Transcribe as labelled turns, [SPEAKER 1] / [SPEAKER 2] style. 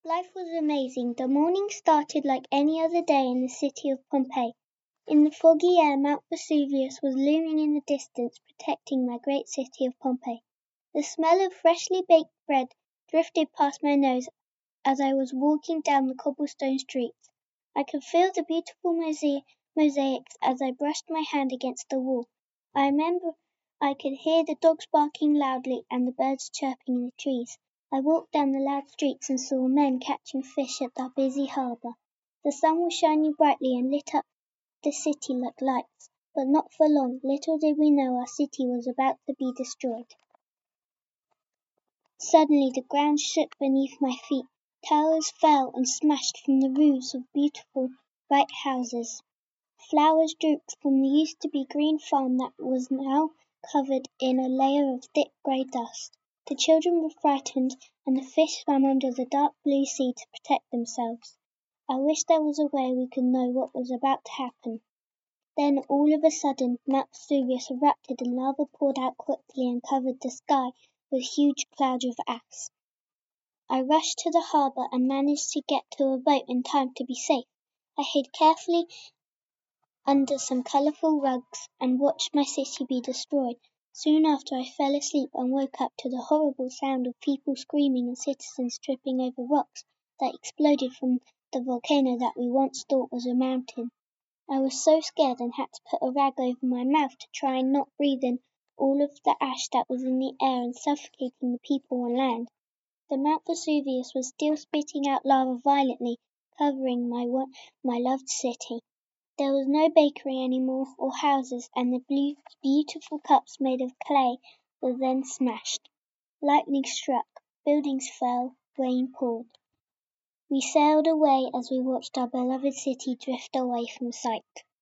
[SPEAKER 1] Life was amazing. The morning started like any other day in the city of Pompeii. In the foggy air, Mount Vesuvius was looming in the distance, protecting my great city of Pompeii. The smell of freshly baked bread drifted past my nose as I was walking down the cobblestone streets. I could feel the beautiful mosaics as I brushed my hand against the wall. I remember I could hear the dogs barking loudly and the birds chirping in the trees. I walked down the loud streets and saw men catching fish at the busy harbour. The sun was shining brightly and lit up the city like lights, but not for long. Little did we know our city was about to be destroyed. Suddenly the ground shook beneath my feet. Towers fell and smashed from the roofs of beautiful, bright houses. Flowers drooped from the used-to-be green farm that was now covered in a layer of thick grey dust. The children were frightened, and the fish swam under the dark blue sea to protect themselves. I wish there was a way we could know what was about to happen. Then, all of a sudden, Mount Vesuvius erupted and lava poured out quickly and covered the sky with huge clouds of ash. I rushed to the harbour and managed to get to a boat in time to be safe. I hid carefully under some colourful rugs and watched my city be destroyed. Soon after I fell asleep and woke up to the horrible sound of people screaming and citizens tripping over rocks that exploded from the volcano that we once thought was a mountain. I was so scared and had to put a rag over my mouth to try and not breathe in all of the ash that was in the air and suffocating the people on land. The Mount Vesuvius was still spitting out lava violently, covering my loved city. There was no bakery anymore or houses, and the beautiful cups made of clay were then smashed. Lightning struck, buildings fell, rain poured. We sailed away as we watched our beloved city drift away from sight.